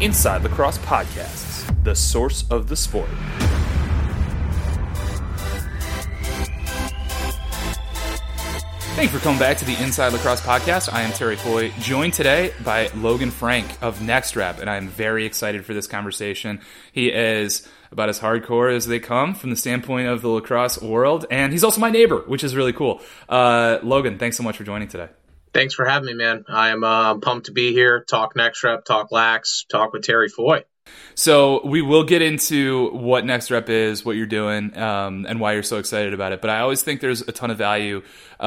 Inside Lacrosse Podcasts, the source of the sport. Thanks for coming back to the Inside Lacrosse Podcast. I am Terry Foy, joined today by Logan Frank of Next Rep, and I am very excited for this conversation. He is about as hardcore as they come from the standpoint of the lacrosse world, and he's also my neighbor, which is really cool. Logan, thanks so much for joining today. Thanks for having me, man. I am pumped to be here, talk Next Rep, talk Lax, talk with Terry Foy. So we will get into what Next Rep is, what you're doing, and why you're so excited about it. But I always think there's a ton of value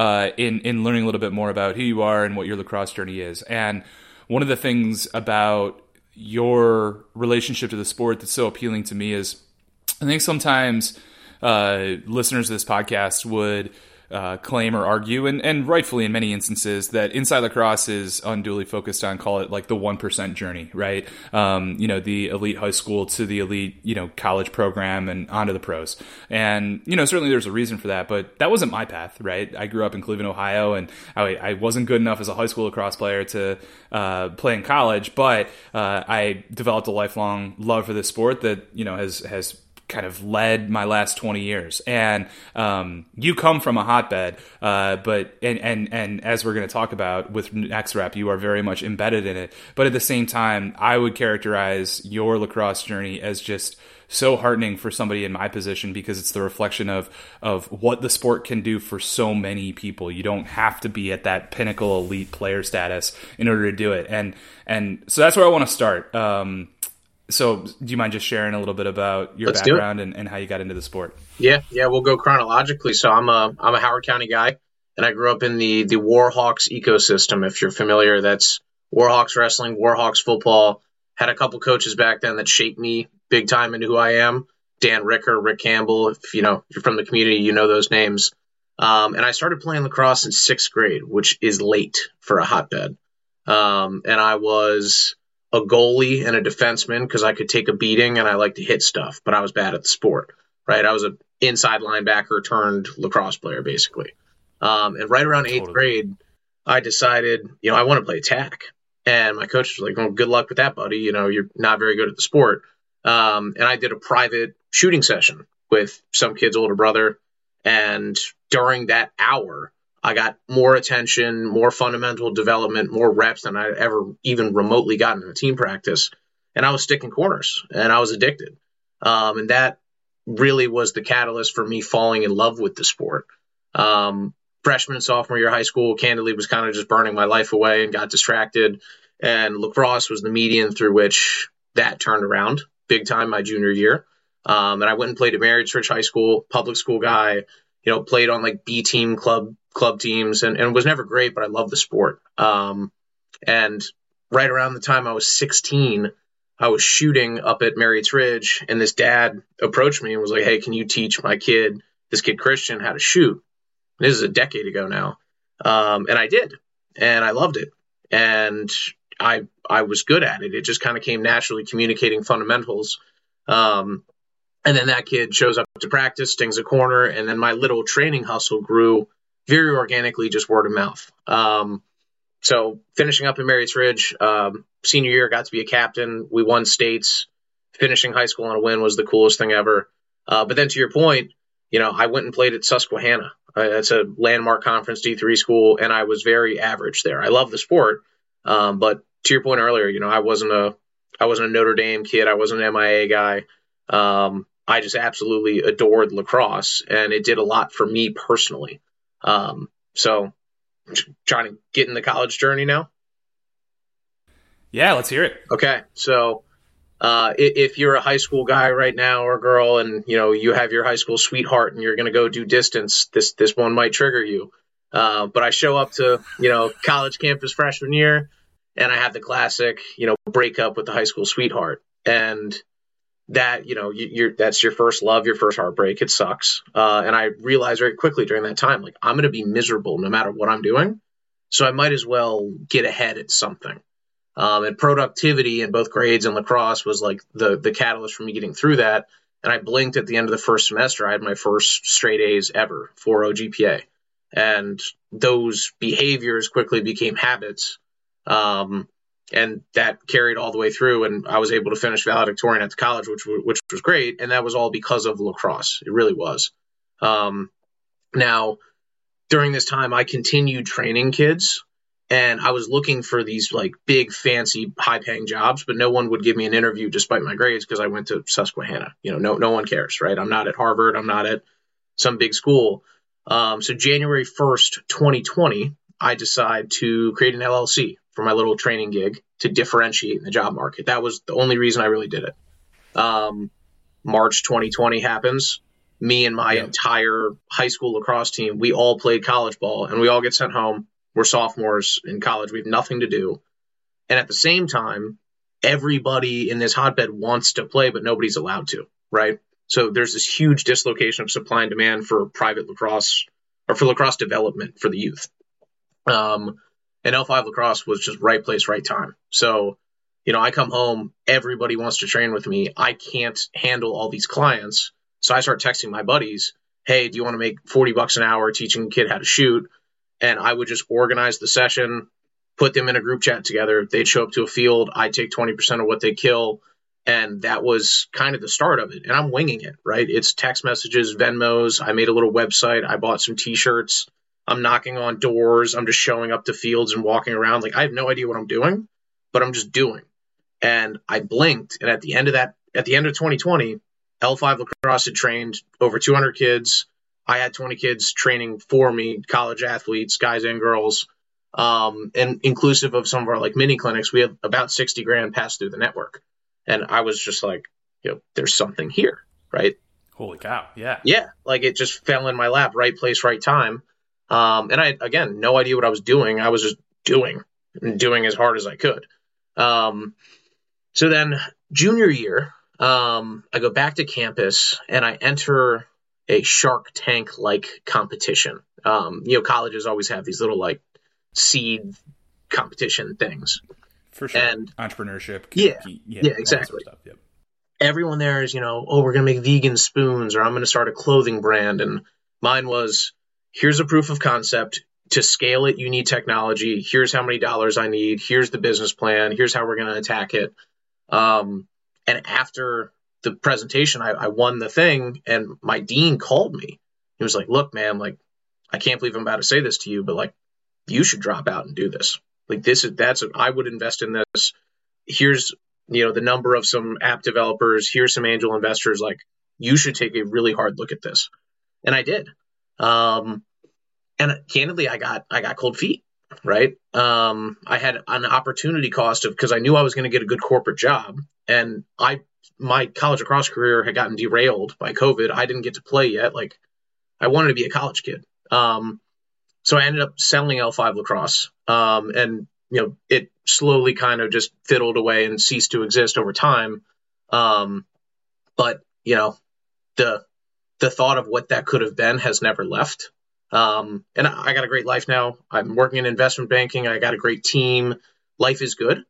in learning a little bit more about who you are and what your lacrosse journey is. And one of the things about your relationship to the sport that's so appealing to me is I think sometimes listeners of this podcast would claim or argue, and rightfully in many instances, that Inside Lacrosse is unduly focused on, call it like the 1% journey, right? The elite high school to the elite, college program and onto the pros. And, certainly there's a reason for that, but that wasn't my path, right? I grew up in Cleveland, Ohio, and I wasn't good enough as a high school lacrosse player to play in college, but I developed a lifelong love for this sport that, has kind of led my last 20 years. And you come from a hotbed, but as we're going to talk about with Next Rep, you are very much embedded in it. But at the same time, I would characterize your lacrosse journey as just so heartening for somebody in my position, because it's the reflection of what the sport can do for so many people. You don't have to be at that pinnacle elite player status in order to do it. And so that's where I want to start. So do you mind just sharing a little bit about your background and how you got into the sport? Yeah, we'll go chronologically. So I'm a Howard County guy, and I grew up in the Warhawks ecosystem. If you're familiar, that's Warhawks wrestling, Warhawks football. Had a couple coaches back then that shaped me big time into who I am. Dan Ricker, Rick Campbell. If you're from the community, you know those names. And I started playing lacrosse in 6th grade, which is late for a hotbed. And I was a goalie and a defenseman because I could take a beating and I like to hit stuff, but I was bad at the sport, right? I was an inside linebacker turned lacrosse player, basically. And right around 8th grade, I decided, I want to play attack. And my coach was like, well, good luck with that, buddy. You're not very good at the sport. And I did a private shooting session with some kid's older brother. And during that hour, I got more attention, more fundamental development, more reps than I'd ever even remotely gotten in a team practice. And I was sticking corners and I was addicted. And that really was the catalyst for me falling in love with the sport. Freshman and sophomore year of high school, candidly, was kind of just burning my life away and got distracted. And lacrosse was the median through which that turned around big time my junior year. And I went and played at Marriott Ridge High School, public school guy, played on like B team club teams and was never great, but I loved the sport. And right around the time I was 16, I was shooting up at Marriott Ridge, and this dad approached me and was like, hey, can you teach this kid Christian, how to shoot? And this is a decade ago now. And I did, and I loved it. And I was good at it. It just kind of came naturally, communicating fundamentals. And then that kid shows up to practice, stings a corner, and then my little training hustle grew very organically, just word of mouth. So finishing up in Marriott Ridge, senior year, got to be a captain. We won states. Finishing high school on a win was the coolest thing ever. But then to your point, I went and played at Susquehanna. It's a landmark conference D3 school, and I was very average there. I love the sport. But to your point earlier, I wasn't a Notre Dame kid. I wasn't an MIA guy. I just absolutely adored lacrosse, and it did a lot for me personally. So trying to get in the college journey now. Yeah, let's hear it. Okay. So, if you're a high school guy right now or girl, and, you have your high school sweetheart and you're going to go do distance, this one might trigger you. But I show up to, college campus freshman year, and I have the classic, break up with the high school sweetheart. And that, that's your first love, your first heartbreak. It sucks. And I realized very quickly during that time, like, I'm going to be miserable no matter what I'm doing. So I might as well get ahead at something. And productivity in both grades and lacrosse was like the catalyst for me getting through that. And I blinked at the end of the first semester. I had my first straight A's ever, 4.0 GPA. And those behaviors quickly became habits. And that carried all the way through, and I was able to finish valedictorian at the college, which was great. And that was all because of lacrosse. It really was. Now, during this time, I continued training kids, and I was looking for these like big, fancy, high-paying jobs, but no one would give me an interview despite my grades because I went to Susquehanna. No one cares, right? I'm not at Harvard. I'm not at some big school. So January 1st, 2020, I decide to create an LLC for my little training gig to differentiate in the job market. That was the only reason I really did it. March 2020 happens. Me and my entire high school lacrosse team, we all played college ball, and we all get sent home. We're sophomores in college. We have nothing to do. And at the same time, everybody in this hotbed wants to play, but nobody's allowed to, right? So there's this huge dislocation of supply and demand for private lacrosse, or for lacrosse development for the youth. And L5 lacrosse was just right place, right time. So, I come home, everybody wants to train with me. I can't handle all these clients. So I start texting my buddies, hey, do you want to make $40 an hour teaching a kid how to shoot? And I would just organize the session, put them in a group chat together. They'd show up to a field. I'd take 20% of what they kill. And that was kind of the start of it. And I'm winging it, right? It's text messages, Venmos. I made a little website. I bought some T-shirts. I'm knocking on doors. I'm just showing up to fields and walking around. Like, I have no idea what I'm doing, but I'm just doing. And I blinked. And at the end of 2020, L5 lacrosse had trained over 200 kids. I had 20 kids training for me, college athletes, guys and girls. And inclusive of some of our like mini clinics, we had about 60 grand pass through the network. And I was just like, there's something here, right? Holy cow. Yeah. Yeah. Like it just fell in my lap, right place, right time. And I had, again, no idea what I was doing. I was just doing as hard as I could. So then junior year, I go back to campus and I enter a Shark Tank-like competition. Colleges always have these little like seed competition things. For sure. And entrepreneurship. Yeah, exactly. Stuff. Yep. Everyone there is, we're going to make vegan spoons, or I'm going to start a clothing brand. And mine was, here's a proof of concept. To scale it, you need technology. Here's how many dollars I need. Here's the business plan. Here's how we're going to attack it. And after the presentation, I won the thing, and my dean called me. He was like, look, man, like, I can't believe I'm about to say this to you, but like, you should drop out and do this. Like I would invest in this. Here's, the number of some app developers. Here's some angel investors. Like, you should take a really hard look at this. And I did. And candidly, I got cold feet, right? I had an opportunity cost because I knew I was going to get a good corporate job, and my college lacrosse career had gotten derailed by COVID. I didn't get to play yet. Like, I wanted to be a college kid. So I ended up selling L5 lacrosse. And, it slowly kind of just fiddled away and ceased to exist over time. But, the thought of what that could have been has never left. And I got a great life now. I'm working in investment banking. I got a great team. Life is good.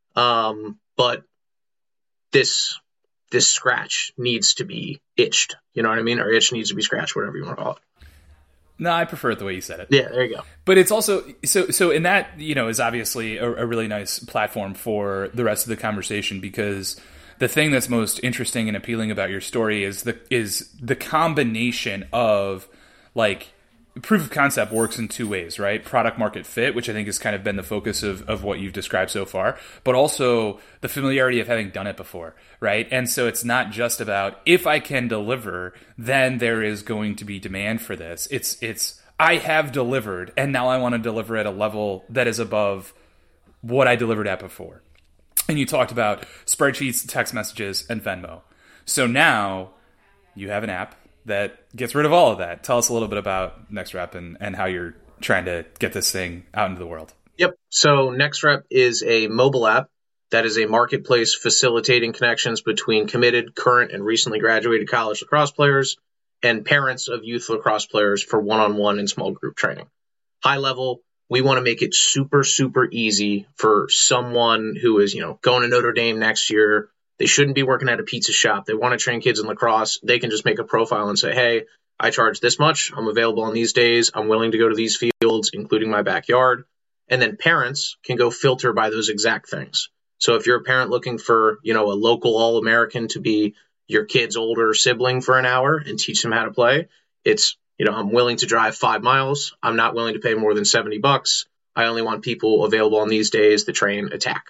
But this scratch needs to be itched. You know what I mean? Or itch needs to be scratched, whatever you want to call it. No, I prefer it the way you said it. Yeah, there you go. But it's also so in that, is obviously a really nice platform for the rest of the conversation, because the thing that's most interesting and appealing about your story is the combination of like proof of concept works in two ways, right? Product market fit, which I think has kind of been the focus of what you've described so far, but also the familiarity of having done it before, right? And so it's not just about, if I can deliver, then there is going to be demand for this. It's I have delivered, and now I want to deliver at a level that is above what I delivered at before. And you talked about spreadsheets, text messages, and Venmo. So now you have an app that gets rid of all of that. Tell us a little bit about NextRep and how you're trying to get this thing out into the world. Yep. So NextRep is a mobile app that is a marketplace facilitating connections between committed, current, and recently graduated college lacrosse players and parents of youth lacrosse players for one-on-one and small group training. High level, we want to make it super, super easy for someone who is, going to Notre Dame next year. They shouldn't be working at a pizza shop. They want to train kids in lacrosse. They can just make a profile and say, hey, I charge this much. I'm available on these days. I'm willing to go to these fields, including my backyard. And then parents can go filter by those exact things. So if you're a parent looking for, a local All-American to be your kid's older sibling for an hour and teach them how to play, it's, I'm willing to drive 5 miles. I'm not willing to pay more than $70. I only want people available on these days to train attack.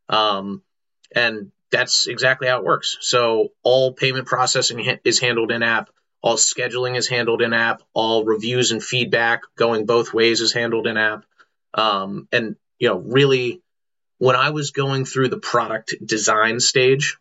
And that's exactly how it works. So all payment processing is handled in-app. All scheduling is handled in-app. All reviews and feedback going both ways is handled in-app. And, really, when I was going through the product design stage,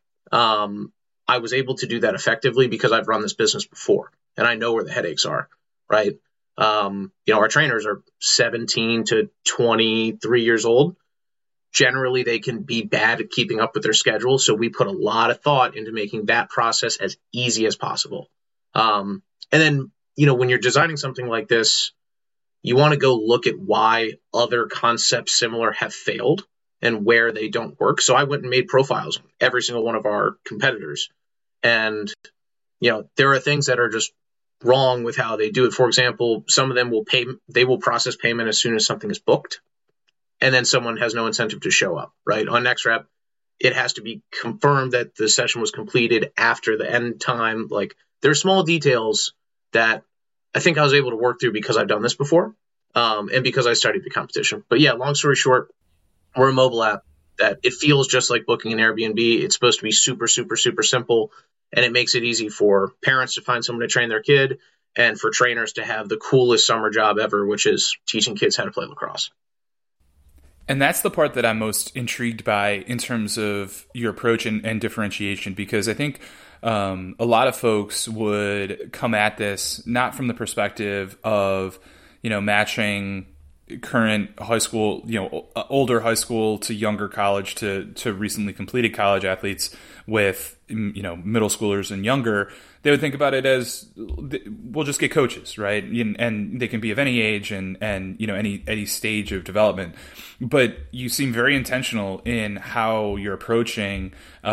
I was able to do that effectively because I've run this business before and I know where the headaches are, right? Our trainers are 17 to 23 years old. Generally, they can be bad at keeping up with their schedule. So we put a lot of thought into making that process as easy as possible. And then, when you're designing something like this, you want to go look at why other concepts similar have failed and where they don't work. So I went and made profiles on every single one of our competitors. And, there are things that are just wrong with how they do it. For example, some of them will process payment as soon as something is booked. And then someone has no incentive to show up, right? On NextRep, it has to be confirmed that the session was completed after the end time. Like, there are small details that I think I was able to work through because I've done this before, and because I studied the competition. But yeah, long story short, we're a mobile app that it feels just like booking an Airbnb. It's supposed to be super, super, super simple, and it makes it easy for parents to find someone to train their kid and for trainers to have the coolest summer job ever, which is teaching kids how to play lacrosse. And that's the part that I'm most intrigued by in terms of your approach and differentiation, because I think a lot of folks would come at this not from the perspective of, matching current high school, older high school to younger college to recently completed college athletes with, middle schoolers and younger. They would think about it as, we'll just get coaches, right? And they can be of any age and any stage of development. But you seem very intentional in how you're approaching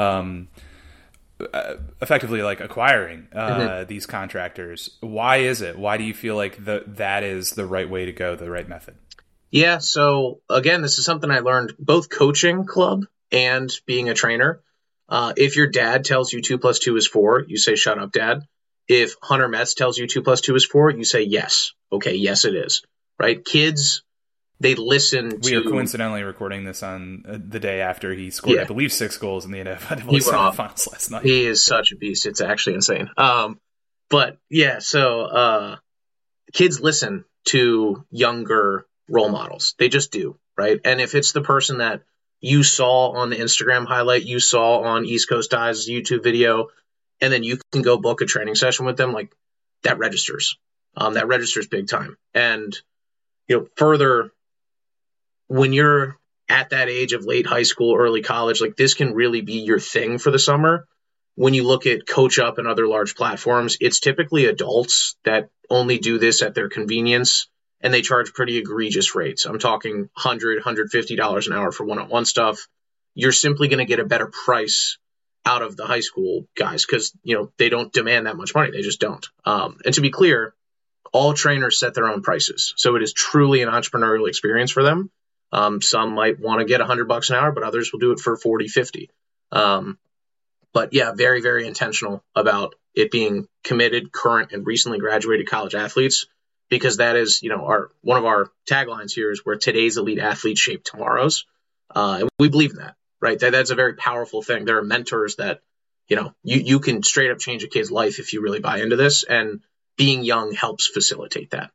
effectively like acquiring these contractors. Why is it? Why do you feel like that is the right way to go, the right method? Yeah. So again, this is something I learned both coaching club and being a trainer. If your dad tells you 2 + 2 is 4, you say, shut up, dad. If Hunter Metz tells you 2 + 2 is 4, you say, yes. Okay. Yes, it is. Right. Kids, they listen to... We are coincidentally recording this on the day after he scored, I believe, 6 goals in the NFL semifinals last night. He is such a beast. It's actually insane. But yeah, so kids listen to younger role models. They just do, right? And if it's the person that you saw on the Instagram highlight, you saw on East Coast Dives YouTube video, and then you can go book a training session with them, like, that registers. That registers big time. And, further, when you're at that age of late high school, early college, like, this can really be your thing for the summer. When you look at Coach Up and other large platforms, it's typically adults that only do this at their convenience, and they charge pretty egregious rates. I'm talking $100, $150 an hour for one-on-one stuff. You're simply going to get a better price out of the high school guys because, they don't demand that much money. They just don't. And to be clear, all trainers set their own prices. So it is truly an entrepreneurial experience for them. Some might want to get $100 an hour, but others will do it for 40, 50. But yeah, very, very intentional about it being committed, current, and recently graduated college athletes, because that is, one of our taglines here is where today's elite athletes shape tomorrow's. And we believe in that, right? That's a very powerful thing. There are mentors that, you can straight up change a kid's life if you really buy into this, and being young helps facilitate that.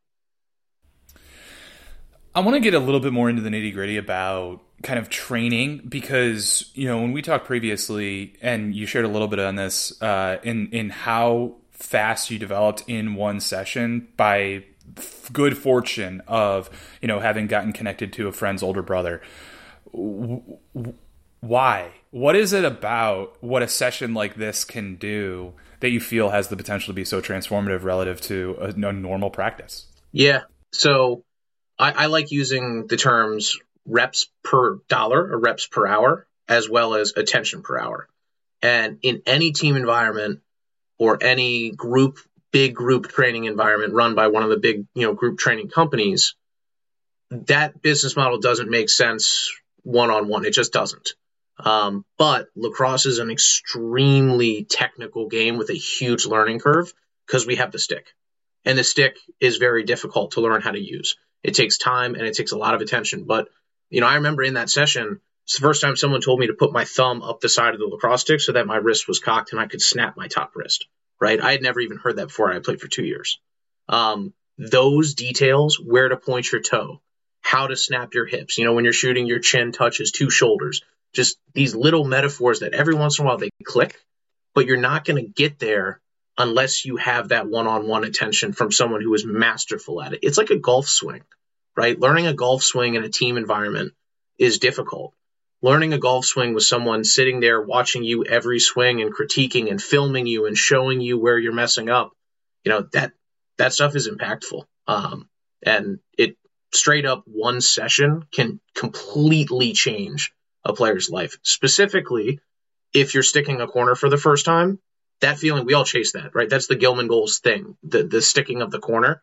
I want to get a little bit more into the nitty-gritty about kind of training, because, when we talked previously, and you shared a little bit on this, in how fast you developed in one session by good fortune of, having gotten connected to a friend's older brother. Why? What is it about what a session like this can do that you feel has the potential to be so transformative relative to a normal practice? Yeah. So I like using the terms reps per dollar or reps per hour, as well as attention per hour. And in any team environment or any big group training environment run by one of the big, group training companies, that business model doesn't make sense one-on-one. It just doesn't. But lacrosse is an extremely technical game with a huge learning curve because we have the stick. And the stick is very difficult to learn how to use. It takes time and it takes a lot of attention. But, I remember in that session, it's the first time someone told me to put my thumb up the side of the lacrosse stick so that my wrist was cocked and I could snap my top wrist, right? I had never even heard that before. I played for 2 years. Those details, where to point your toe, how to snap your hips, when you're shooting, your chin touches 2 shoulders, just these little metaphors that every once in a while they click, but you're not going to get there unless you have that one-on-one attention from someone who is masterful at it. It's like a golf swing, right? Learning a golf swing in a team environment is difficult. Learning a golf swing with someone sitting there watching you every swing and critiquing and filming you and showing you where you're messing up, that stuff is impactful. And it straight up one session can completely change a player's life. Specifically, if you're sticking a corner for the first time, that feeling, we all chase that, right? That's the Gilman Goals thing, the sticking of the corner.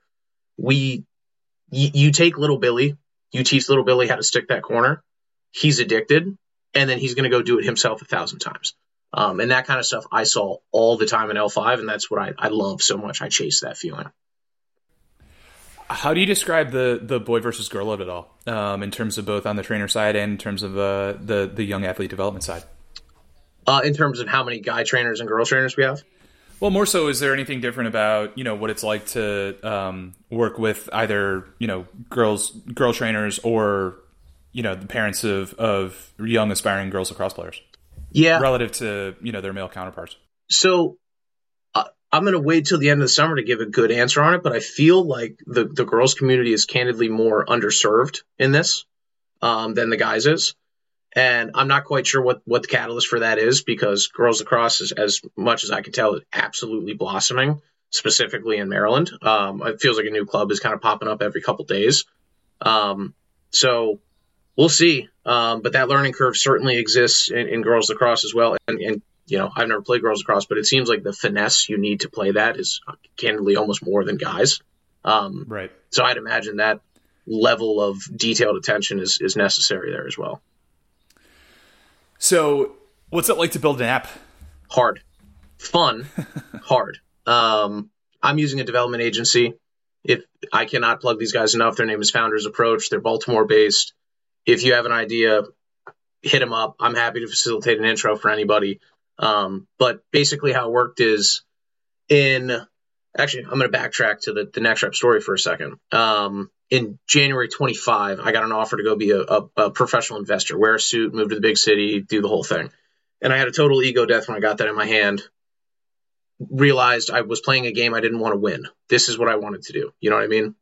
You take little Billy, you teach little Billy how to stick that corner. He's addicted, and then he's going to go do it himself 1,000 times. And that kind of stuff I saw all the time in L5, and that's what I love so much. I chase that feeling. How do you describe the boy versus girl of it all, in terms of both on the trainer side and in terms of the young athlete development side? In terms of how many guy trainers and girl trainers we have? Well, more so, is there anything different about, what it's like to work with either, girl trainers or, the parents of young aspiring girls lacrosse players? Yeah. Relative to, their male counterparts. So I'm going to wait till the end of the summer to give a good answer on it, but I feel like the girls community is candidly more underserved in this than the guys is. And I'm not quite sure what the catalyst for that is, because girls lacrosse is, as much as I can tell, absolutely blossoming, specifically in Maryland. It feels like a new club is kind of popping up every couple days. So we'll see. But that learning curve certainly exists in girls lacrosse as well. And I've never played girls lacrosse, but it seems like the finesse you need to play that is candidly almost more than guys. Right. So I'd imagine that level of detailed attention is necessary there as well. So what's it like to build an app? Hard. Fun. Hard. I'm using a development agency. If I cannot plug these guys enough, their name is Founders Approach. They're Baltimore based. If you have an idea, hit them up. I'm happy to facilitate an intro for anybody. But basically how it worked is actually, I'm going to backtrack to the next rep story for a second. In January 25, I got an offer to go be a professional investor, wear a suit, move to the big city, do the whole thing. And I had a total ego death when I got that in my hand. Realized I was playing a game I didn't want to win. This is what I wanted to do. You know what I mean?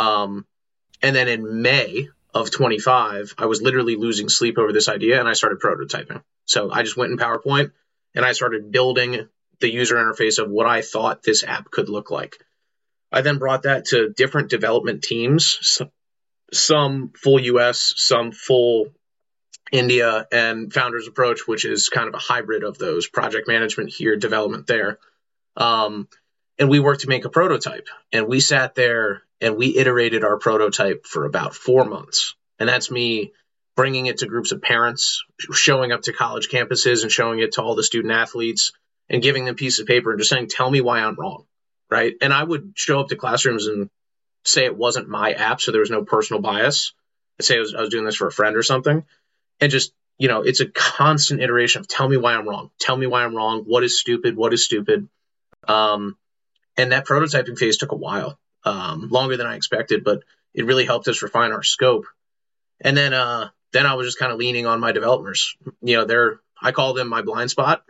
And then in May of 25, I was literally losing sleep over this idea, and I started prototyping. So I just went in PowerPoint, and I started building the user interface of what I thought this app could look like. I then brought that to different development teams, some full US, some full India, and Founders Approach, which is kind of a hybrid of those, project management here, development there. And we worked to make a prototype, and we sat there and we iterated our prototype for about 4 months. And that's me bringing it to groups of parents, showing up to college campuses and showing it to all the student athletes and giving them a piece of paper and just saying, tell me why I'm wrong. Right. And I would show up to classrooms and say it wasn't my app, so there was no personal bias. I'd say I was doing this for a friend or something. And just, it's a constant iteration of tell me why I'm wrong. Tell me why I'm wrong. What is stupid? What is stupid? And that prototyping phase took a while, longer than I expected, but it really helped us refine our scope. And then I was just kind of leaning on my developers. I call them my blind spot.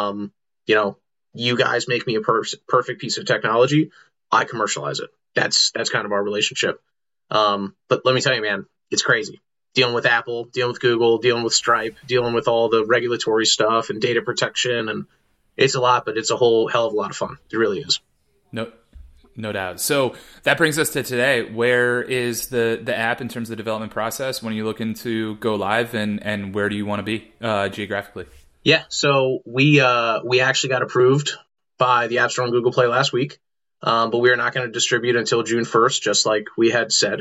You guys make me a perfect piece of technology. I commercialize it. That's kind of our relationship. But let me tell you, man, it's crazy. Dealing with Apple, dealing with Google, dealing with Stripe, dealing with all the regulatory stuff and data protection. And it's a lot, but it's a whole hell of a lot of fun. It really is. No doubt. So that brings us to today. Where is the app in terms of the development process? When are you looking to go live, and where do you want to be geographically? Yeah, so we actually got approved by the App Store and Google Play last week, but we are not going to distribute until June 1st, just like we had said.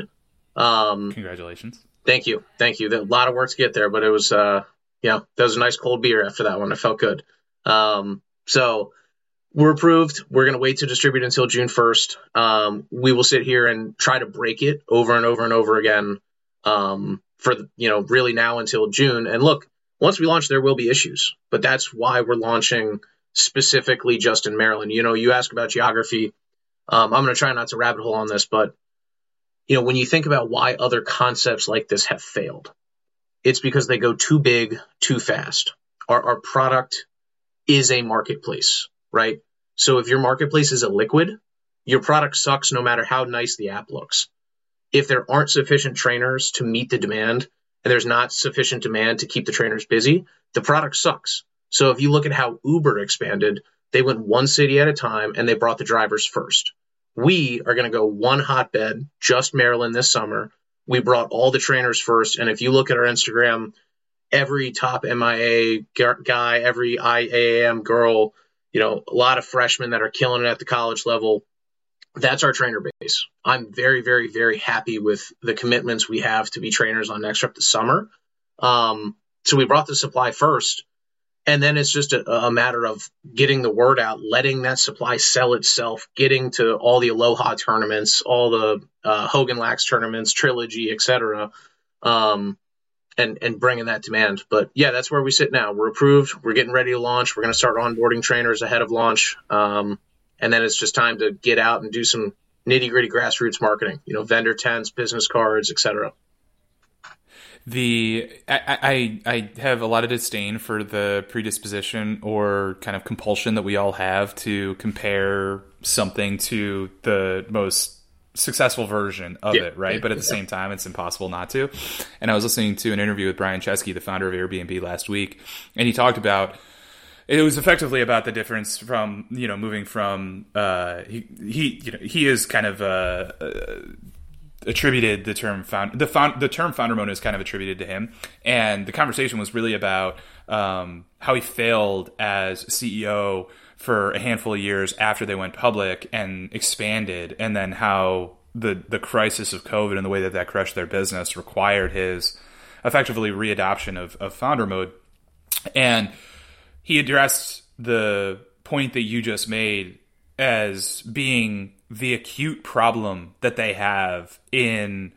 Congratulations. Thank you. A lot of work to get there, but it was, that was a nice cold beer after that one. It felt good. So we're approved. We're going to wait to distribute until June 1st. We will sit here and try to break it over and over and over again for, really now until June. And look, once we launch, there will be issues, but that's why we're launching specifically just in Maryland. You ask about geography. I'm going to try not to rabbit hole on this, but when you think about why other concepts like this have failed, it's because they go too big, too fast. Our product is a marketplace, right? So if your marketplace is a liquid, your product sucks no matter how nice the app looks. If there aren't sufficient trainers to meet the demand, and there's not sufficient demand to keep the trainers busy, the product sucks. So if you look at how Uber expanded, they went one city at a time and they brought the drivers first. We are going to go one hotbed, just Maryland this summer. We brought all the trainers first. And if you look at our Instagram, every top MIA guy, every IAAM girl, a lot of freshmen that are killing it at the college level, that's our trainer base. I'm very, very, very happy with the commitments we have to be trainers on NextRep this summer. So we brought the supply first. And then it's just a matter of getting the word out, letting that supply sell itself, getting to all the Aloha tournaments, all the Hogan Lax tournaments, Trilogy, etc., and bringing that demand. But yeah, that's where we sit now. We're approved. We're getting ready to launch. We're going to start onboarding trainers ahead of launch. And then it's just time to get out and do some nitty-gritty grassroots marketing, vendor tents, business cards, etc. I have a lot of disdain for the predisposition or kind of compulsion that we all have to compare something to the most successful version of it, right? But at the same time, it's impossible not to. And I was listening to an interview with Brian Chesky, the founder of Airbnb, last week, and he talked about it was effectively about the difference from moving from he is kind of attributed the term founder mode is kind of attributed to him, and the conversation was really about how he failed as CEO for a handful of years after they went public and expanded, and then how the crisis of COVID and the way that crushed their business required his effectively readoption of founder mode. And he addressed the point that you just made as being the acute problem that they have in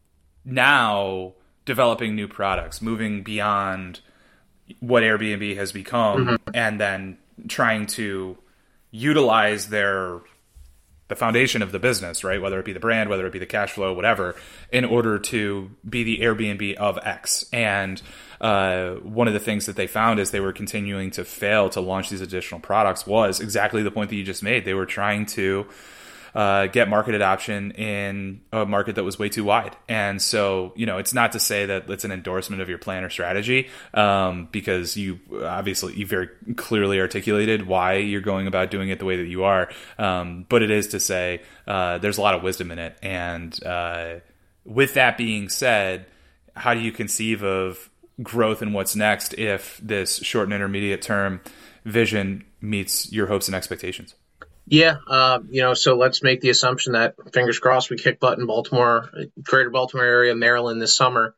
now developing new products, moving beyond what Airbnb has become, and then trying to utilize the foundation of the business, right? Whether it be the brand, whether it be the cash flow, whatever, in order to be the Airbnb of X. And one of the things that they found as they were continuing to fail to launch these additional products was exactly the point that you just made. They were trying to get market adoption in a market that was way too wide. And so, it's not to say that it's an endorsement of your plan or strategy, because you very clearly articulated why you're going about doing it the way that you are. But it is to say there's a lot of wisdom in it. And with that being said, how do you conceive of growth and what's next if this short and intermediate term vision meets your hopes and expectations? Yeah, so let's make the assumption that, fingers crossed, we kick butt in Baltimore, greater Baltimore area, Maryland this summer.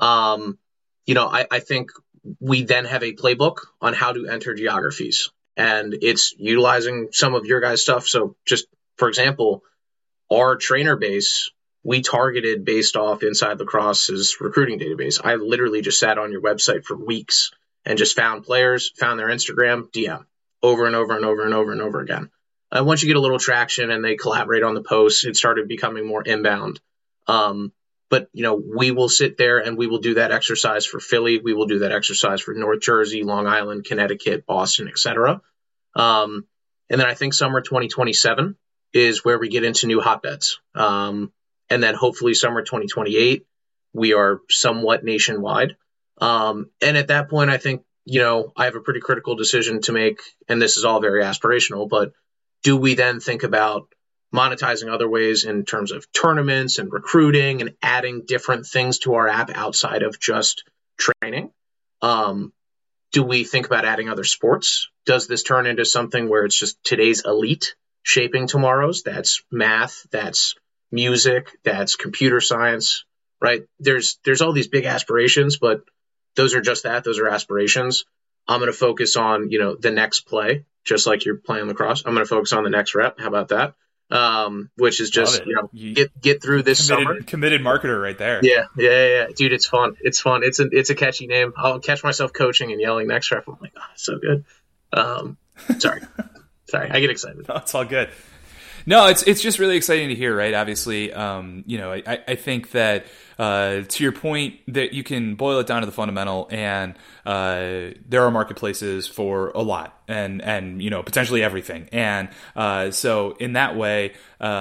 I think we then have a playbook on how to enter geographies, and it's utilizing some of your guys' stuff. So just, for example, our trainer base, we targeted based off Inside Lacrosse's recruiting database. I literally just sat on your website for weeks and just found players, found their Instagram, DM, over and over and over and over and over again. Once you get a little traction and they collaborate on the posts, it started becoming more inbound. But we will sit there and we will do that exercise for Philly. We will do that exercise for North Jersey, Long Island, Connecticut, Boston, etc. And then I think summer 2027 is where we get into new hotbeds. And then hopefully summer 2028, we are somewhat nationwide. And at that point, I think, I have a pretty critical decision to make, and this is all very aspirational, but do we then think about monetizing other ways in terms of tournaments and recruiting and adding different things to our app outside of just training? Do we think about adding other sports? Does this turn into something where it's just today's elite shaping tomorrow's? That's math, that's music, that's computer science, right? There's all these big aspirations, but those are just that. Those are aspirations. I'm going to focus on, the next play, just like you're playing lacrosse. I'm going to focus on the next rep. How about that? Which is just, get through this summer. Committed marketer right there. Yeah. Dude, it's fun. It's fun. It's a catchy name. I'll catch myself coaching and yelling next rep. I'm like, so good. Sorry. I get excited. No, it's all good. No, it's just really exciting to hear, right? Obviously, I think that to your point that you can boil it down to the fundamental, and there are marketplaces for a lot, and potentially everything, and so in that way,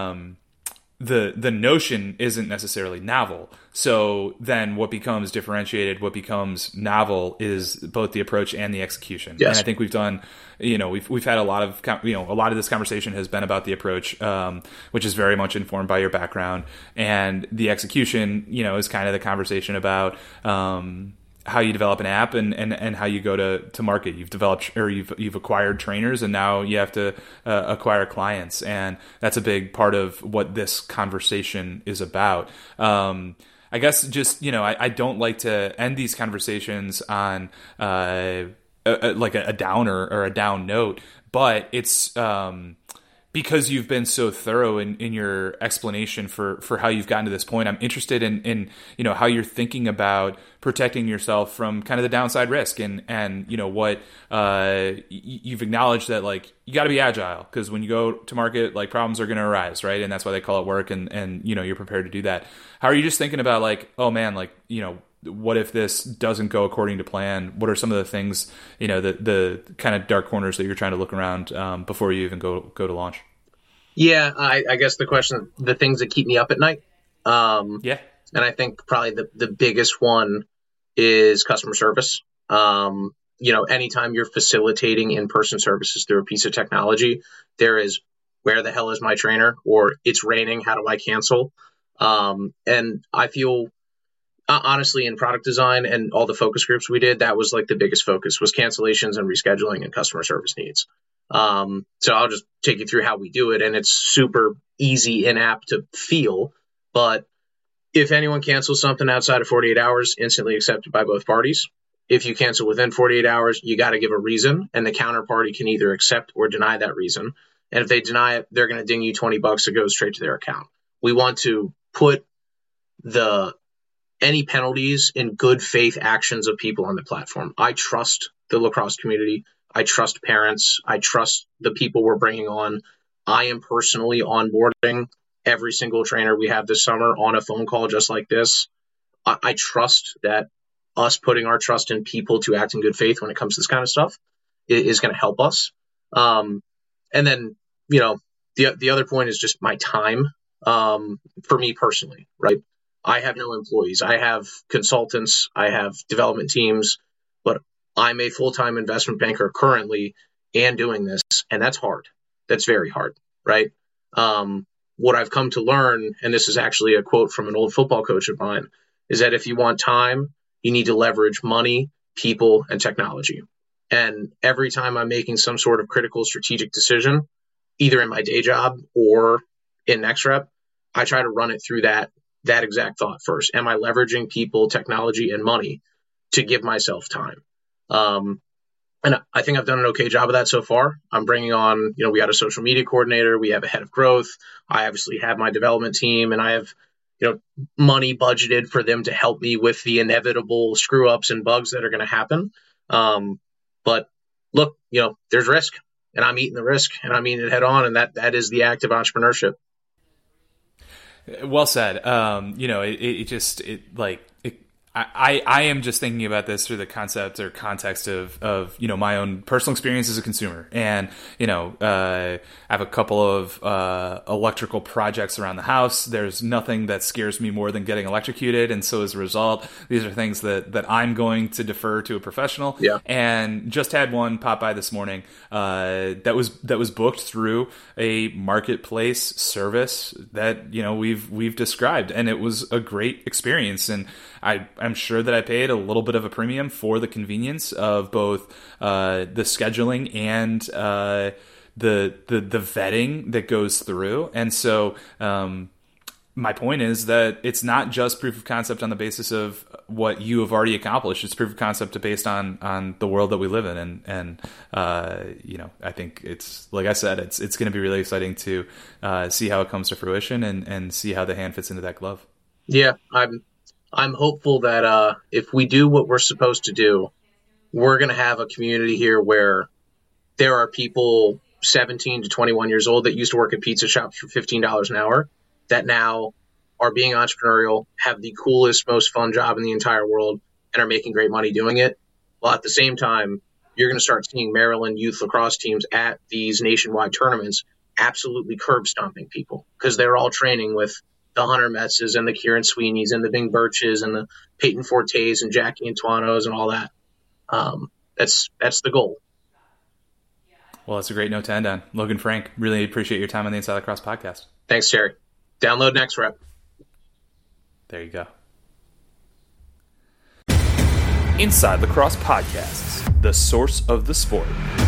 the notion isn't necessarily novel. So then what becomes differentiated, what becomes novel is both the approach and the execution. Yes. And I think we've done, we've had a lot of this conversation has been about the approach, which is very much informed by your background, and the execution, is kind of the conversation about, how you develop an app and how you go to market. You've developed, or you've acquired trainers, and now you have to acquire clients, and that's a big part of what this conversation is about. I guess just I don't like to end these conversations on like a downer or a down note, but it's because you've been so thorough in your explanation for how you've gotten to this point. I'm interested in how you're thinking about protecting yourself from kind of the downside risk, and what you've acknowledged that, like, you got to be agile, because when you go to market, like, problems are going to arise, right? And that's why they call it work, and you're prepared to do that. How are you just thinking about, like, oh man, like, what if this doesn't go according to plan? What are some of the things, the kind of dark corners that you're trying to look around before you even go to launch? Yeah, I guess the question, the things that keep me up at night. Yeah. And I think probably the biggest one is customer service. Anytime you're facilitating in-person services through a piece of technology, there is, where the hell is my trainer? Or it's raining, how do I cancel? And I feel, honestly, in product design and all the focus groups we did, that was like the biggest focus, was cancellations and rescheduling and customer service needs. So I'll just take you through how we do it, and it's super easy and apt to feel, but if anyone cancels something outside of 48 hours, instantly accepted by both parties. If you cancel within 48 hours, you got to give a reason, and the counterparty can either accept or deny that reason. And if they deny it, they're going to ding you $20 to go straight to their account. We want to put any penalties in good faith actions of people on the platform. I trust the lacrosse community. I trust parents. I trust the people we're bringing on. I am personally onboarding every single trainer we have this summer on a phone call just like this. I trust that us putting our trust in people to act in good faith when it comes to this kind of stuff is going to help us. And then, the other point is just my time, for me personally, right? I have no employees. I have consultants. I have development teams, but I'm a full-time investment banker currently and doing this, and that's hard. That's very hard, right? What I've come to learn, and this is actually a quote from an old football coach of mine, is that if you want time, you need to leverage money, people, and technology. And every time I'm making some sort of critical strategic decision, either in my day job or in NextRep, I try to run it through that exact thought first. Am I leveraging people, technology, and money to give myself time? And I think I've done an okay job of that so far. I'm bringing on, we got a social media coordinator. We have a head of growth. I obviously have my development team, and I have, money budgeted for them to help me with the inevitable screw ups and bugs that are going to happen. But look, there's risk, and I'm eating the risk, and I'm eating it head on. And that is the act of entrepreneurship. Well said. I am just thinking about this through the concept or context of my own personal experience as a consumer, and I have a couple of electrical projects around the house. There's nothing that scares me more than getting electrocuted, and so as a result, these are things that I'm going to defer to a professional. Yeah. And just had one pop by this morning that was booked through a marketplace service that we've described, and it was a great experience. And I'm sure that I paid a little bit of a premium for the convenience of both the scheduling and the vetting that goes through. And so my point is that it's not just proof of concept on the basis of what you have already accomplished. It's proof of concept based on the world that we live in. And I think it's, like I said, it's going to be really exciting to see how it comes to fruition and see how the hand fits into that glove. Yeah, I'm hopeful that if we do what we're supposed to do, we're going to have a community here where there are people 17 to 21 years old that used to work at pizza shops for $15 an hour that now are being entrepreneurial, have the coolest, most fun job in the entire world, and are making great money doing it. While at the same time, you're going to start seeing Maryland youth lacrosse teams at these nationwide tournaments absolutely curb stomping people because they're all training with the Hunter Metzes and the Kieran Sweeneys and the Bing Birches and the Peyton Fortes and Jackie Antuanos and all that. That's the goal. Well, that's a great note to end on. Logan Frank, really appreciate your time on the Inside Lacrosse podcast. Thanks, Terry. Download Next Rep. There you go. Inside Lacrosse Podcasts, the source of the sport.